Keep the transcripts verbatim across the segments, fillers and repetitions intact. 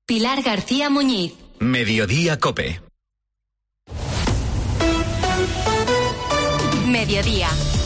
Pilar García Muñiz. Mediodía COPE. Mediodía.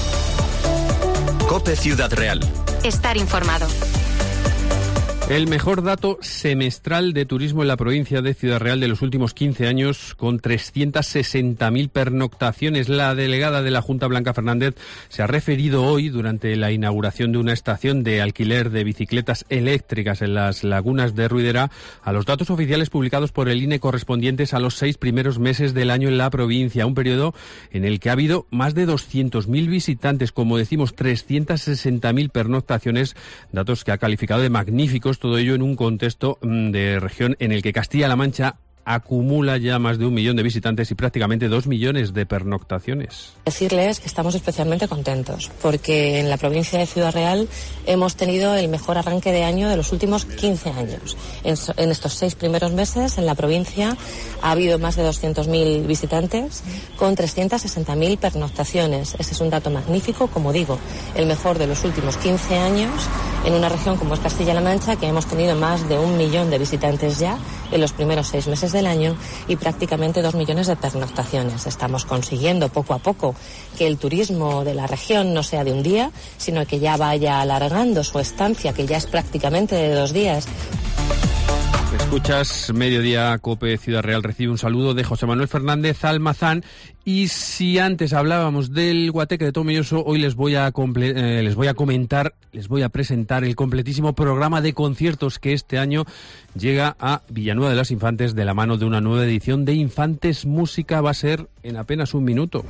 COPE Ciudad Real. Estar informado. El mejor dato semestral de turismo en la provincia de Ciudad Real de los últimos quince años, con trescientas sesenta mil pernoctaciones. La delegada de la Junta, Blanca Fernández, se ha referido hoy, durante la inauguración de una estación de alquiler de bicicletas eléctricas en las lagunas de Ruidera, a los datos oficiales publicados por el I N E correspondientes a los seis primeros meses del año en la provincia. Un periodo en el que ha habido más de doscientos mil visitantes, como decimos, trescientas sesenta mil pernoctaciones, datos que ha calificado de magníficos. Todo ello en un contexto de región en el que Castilla-La Mancha acumula ya más de un millón de visitantes y prácticamente dos millones de pernoctaciones. Decirles que estamos especialmente contentos porque en la provincia de Ciudad Real hemos tenido el mejor arranque de año de los últimos quince años. En, en estos seis primeros meses en la provincia ha habido más de doscientos mil visitantes con trescientas sesenta mil pernoctaciones. Ese es un dato magnífico, como digo, el mejor de los últimos quince años en una región como es Castilla-La Mancha, que hemos tenido más de un millón de visitantes ya en los primeros seis meses del año y prácticamente dos millones de pernoctaciones. Estamos consiguiendo poco a poco que el turismo de la región no sea de un día, sino que ya vaya alargando su estancia, que ya es prácticamente de dos días. Escuchas Mediodía COPE Ciudad Real. Recibe un saludo de José Manuel Fernández Almazán. Y si antes hablábamos del Guateque de Tomelloso, hoy les voy a comple- eh, les voy a comentar, les voy a presentar el completísimo programa de conciertos que este año llega a Villanueva de las Infantes de la mano de una nueva edición de Infantes Música. Va a ser en apenas un minuto.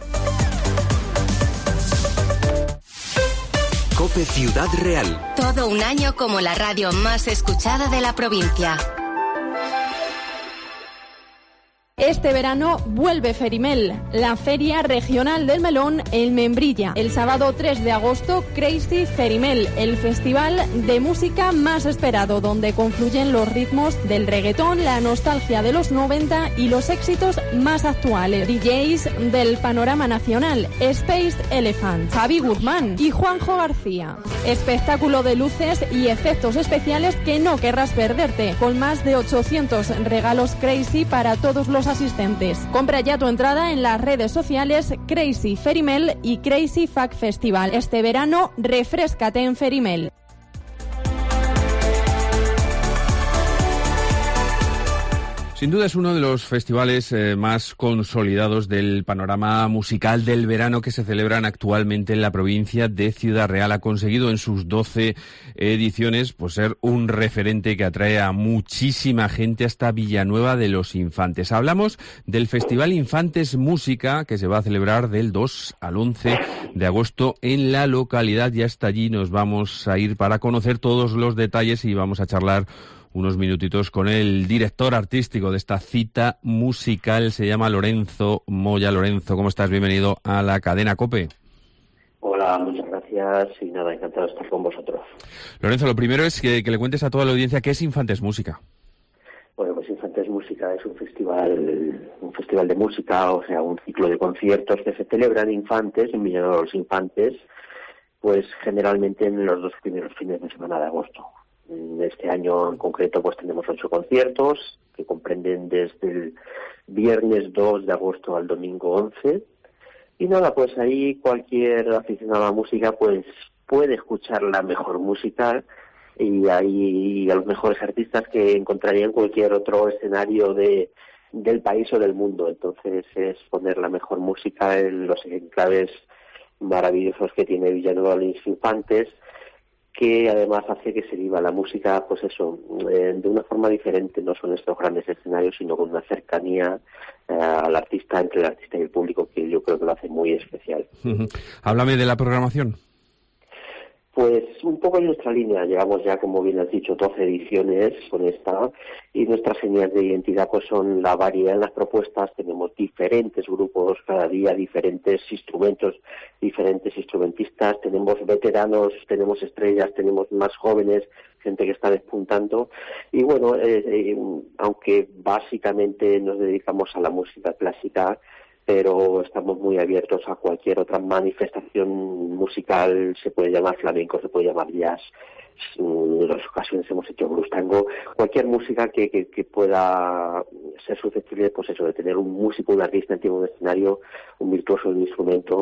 COPE Ciudad Real. Todo un año como la radio más escuchada de la provincia. Este verano vuelve Ferimel, la Feria Regional del Melón en Membrilla. El sábado tres de agosto, Crazy Ferimel, el festival de música más esperado, donde confluyen los ritmos del reggaetón, la nostalgia de los noventa y los éxitos más actuales. D Js del panorama nacional, Space Elephant, Javi Guzmán y Juanjo García. Espectáculo de luces y efectos especiales que no querrás perderte, con más de ochocientos regalos Crazy para todos los asistentes. Compra ya tu entrada en las redes sociales Crazy Ferimel y Crazy Fac Festival. Este verano, refréscate en Ferimel. Sin duda es uno de los festivales eh, más consolidados del panorama musical del verano que se celebran actualmente en la provincia de Ciudad Real. Ha conseguido en sus doce ediciones pues ser un referente que atrae a muchísima gente hasta Villanueva de los Infantes. Hablamos del Festival Infantes Música, que se va a celebrar del dos al once de agosto en la localidad. Y hasta allí nos vamos a ir para conocer todos los detalles y vamos a charlar unos minutitos con el director artístico de esta cita musical. Se llama Lorenzo Moya. Lorenzo, ¿cómo estás? Bienvenido a la cadena COPE. Hola, muchas gracias y nada, encantado de estar con vosotros. Lorenzo, lo primero es que, que le cuentes a toda la audiencia qué es Infantes Música. Bueno, pues Infantes Música es un festival, un festival de música, o sea, un ciclo de conciertos que se celebran infantes, en Villanueva de los Infantes, pues generalmente en los dos primeros fines de semana de agosto. Este año en concreto pues tenemos ocho conciertos que comprenden desde el viernes dos de agosto al domingo once y nada, pues ahí cualquier aficionado a la música pues puede escuchar la mejor música y ahí a los mejores artistas que encontraría en cualquier otro escenario de del país o del mundo. Entonces es poner la mejor música en los enclaves maravillosos que tiene Villanueva de los Infantes, que además hace que se viva la música, pues eso, eh, de una forma diferente. No son estos grandes escenarios, sino con una cercanía eh, al artista, entre el artista y el público, que yo creo que lo hace muy especial. Uh-huh. Háblame de la programación. Pues un poco en nuestra línea, llevamos ya, como bien has dicho, doce ediciones con esta, y nuestras señas de identidad pues son la variedad en las propuestas. Tenemos diferentes grupos cada día, diferentes instrumentos, diferentes instrumentistas, tenemos veteranos, tenemos estrellas, tenemos más jóvenes, gente que está despuntando, y bueno, eh, eh, aunque básicamente nos dedicamos a la música clásica, pero estamos muy abiertos a cualquier otra manifestación musical. Se puede llamar flamenco, se puede llamar jazz, en otras ocasiones hemos hecho blues, tango, cualquier música que, que, que pueda ser susceptible, pues eso, de tener un músico, un artista encima de un escenario, un virtuoso del instrumento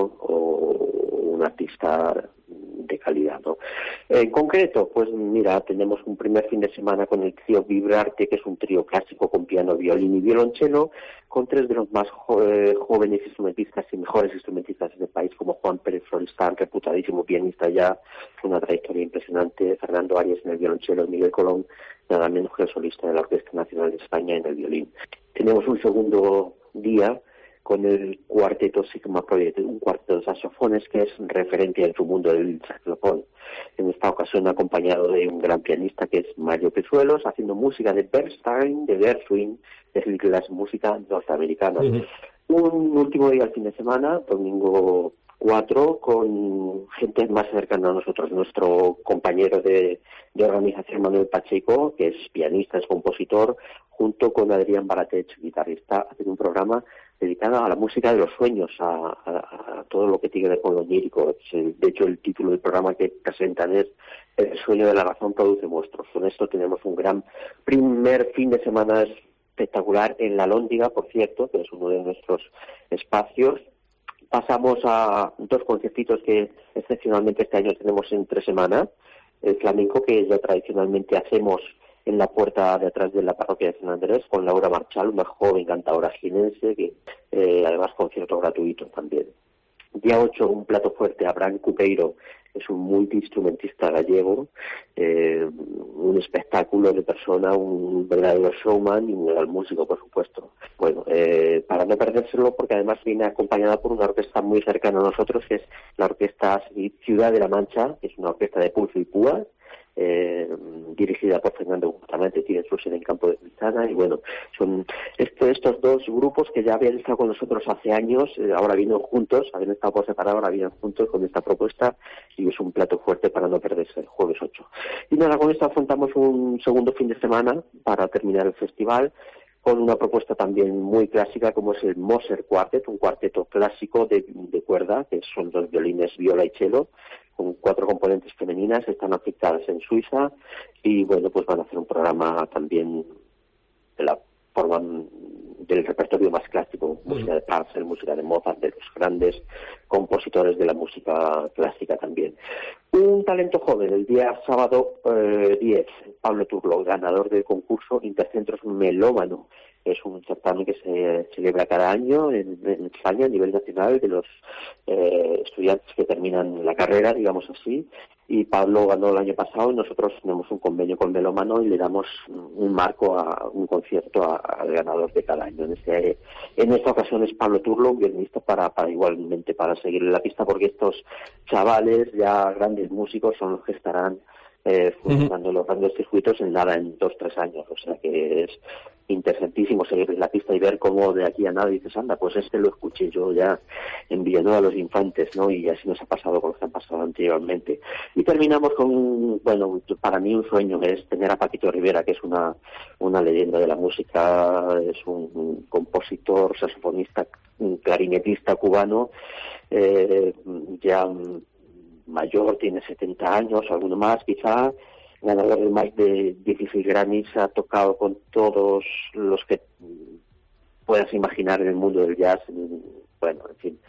o un artista de calidad, ¿no? En concreto, pues mira, tenemos un primer fin de semana con el trío Vibrarte, que es un trío clásico con piano, violín y violonchelo, con tres de los más jo- eh, jóvenes instrumentistas y mejores instrumentistas del país, como Juan Pérez Florestán, reputadísimo pianista ya, con una trayectoria impresionante, Fernando Arias en el violonchelo, Miguel Colón, nada menos que el solista de la Orquesta Nacional de España en el violín. Tenemos un segundo día con el cuarteto Sigma Project, un cuarteto de saxofones que es referente en su mundo del saxofón. En esta ocasión acompañado de un gran pianista que es Mario Pezuelos, haciendo música de Bernstein, de Gershwin, es decir, la música norteamericana. Uh-huh. Un último día al fin de semana, domingo cuatro, con gente más cercana a nosotros, nuestro compañero de, de organización Manuel Pacheco, que es pianista, es compositor, junto con Adrián Baratech, guitarrista, haciendo un programa dedicado a la música de los sueños, a, a, a todo lo que tiene que ver con lo onírico. De hecho, el título del programa que presentan es El sueño de la razón produce monstruos. Con esto tenemos un gran primer fin de semana espectacular en La Lóndiga, por cierto, que es uno de nuestros espacios. Pasamos a dos conciertitos que excepcionalmente este año tenemos entre semana. El flamenco, que ya tradicionalmente hacemos en la puerta de atrás de la parroquia de San Andrés, con Laura Marchal, una joven cantadora jienense, que eh, además concierto gratuito también. Día ocho, un plato fuerte, Abraham Cupeiro, es un multiinstrumentista gallego, eh, un espectáculo de persona, un verdadero showman y un gran músico, por supuesto. Bueno, eh, para no perdérselo, porque además viene acompañada por una orquesta muy cercana a nosotros, que es la Orquesta Ciudad de la Mancha, que es una orquesta de pulso y púa, Eh, dirigida por Fernando Bustamante, tiene su sede en Campo de Cristana, y bueno, son esto, estos dos grupos que ya habían estado con nosotros hace años, eh, ahora vienen juntos, habían estado por separado, ahora vienen juntos con esta propuesta, y es un plato fuerte para no perderse el jueves ocho. Y nada, con esto afrontamos un segundo fin de semana para terminar el festival, con una propuesta también muy clásica como es el Moser Quartet, un cuarteto clásico de, de cuerda, que son dos violines, viola y cello, con cuatro componentes femeninas, están aplicadas en Suiza, y bueno, pues van a hacer un programa también de la forma del repertorio más clásico, uh-huh. música de Purcell, música de Mozart, de los grandes compositores de la música clásica también. Un talento joven, el día sábado eh, diez, Pablo Turlo, ganador del concurso Intercentros Melómano. Es un certamen que se celebra cada año en, en España a nivel nacional de los eh, estudiantes que terminan la carrera, digamos así, y Pablo ganó el año pasado y nosotros tenemos un convenio con Melómano y le damos un marco, a un concierto al ganador de cada año. En, este, en esta ocasión es Pablo Turlo, un violinista para, para igualmente para seguirle la pista, porque estos chavales ya grandes músicos son los que estarán eh, funcionando uh-huh. los grandes circuitos en nada, en dos, tres años, o sea que es interesantísimo seguir la pista y ver cómo de aquí a nada dices, anda, pues este lo escuché yo ya en Villanueva a los Infantes, ¿no? Y así nos ha pasado con los que han pasado anteriormente. Y terminamos con, bueno, para mí un sueño, que es tener a Paquito Rivera, que es una, una leyenda de la música, es un, un compositor, saxofonista, un clarinetista cubano, eh, ya mayor, tiene setenta años, alguno más quizá, ganador de más de dieciséis Grammys, ha tocado con todos los que puedas imaginar en el mundo del jazz. Bueno, en fin,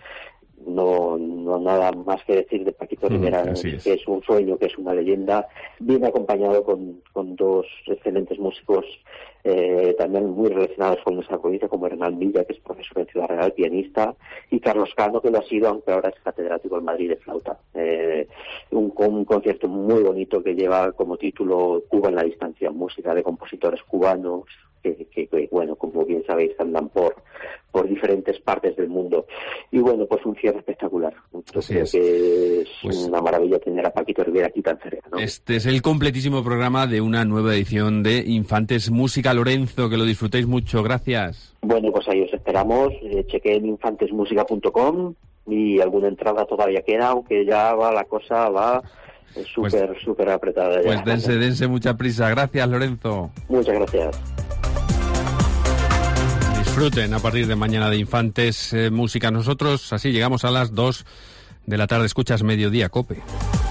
no no nada más que decir de Paquito Rivera, mm, es. que es un sueño, que es una leyenda, bien acompañado con, con dos excelentes músicos eh, también muy relacionados con nuestra provincia, como Hernán Villa, que es profesor en Ciudad Real, pianista, y Carlos Cano, que lo ha sido, aunque ahora es catedrático en Madrid de flauta. Eh, un, un concierto muy bonito que lleva como título Cuba en la distancia, música de compositores cubanos, que, que, que bueno, como bien sabéis, andan por por diferentes partes del mundo. Y bueno, pues un cierre espectacular. Yo Así creo es. que es Pues una maravilla tener a Paquito Rivera aquí tan cerca, ¿no? Este es el completísimo programa de una nueva edición de Infantes Música. Lorenzo, que lo disfrutéis mucho. Gracias. Bueno, pues ahí os esperamos. Eh, chequeen infantes música punto com y alguna entrada todavía queda, aunque ya va la cosa va súper, pues, súper apretada ya. Pues dense, dense mucha prisa. Gracias, Lorenzo. Muchas gracias. Disfruten a partir de mañana de Infantes eh, música. Nosotros así llegamos a las dos de la tarde. Escuchas Mediodía Cope.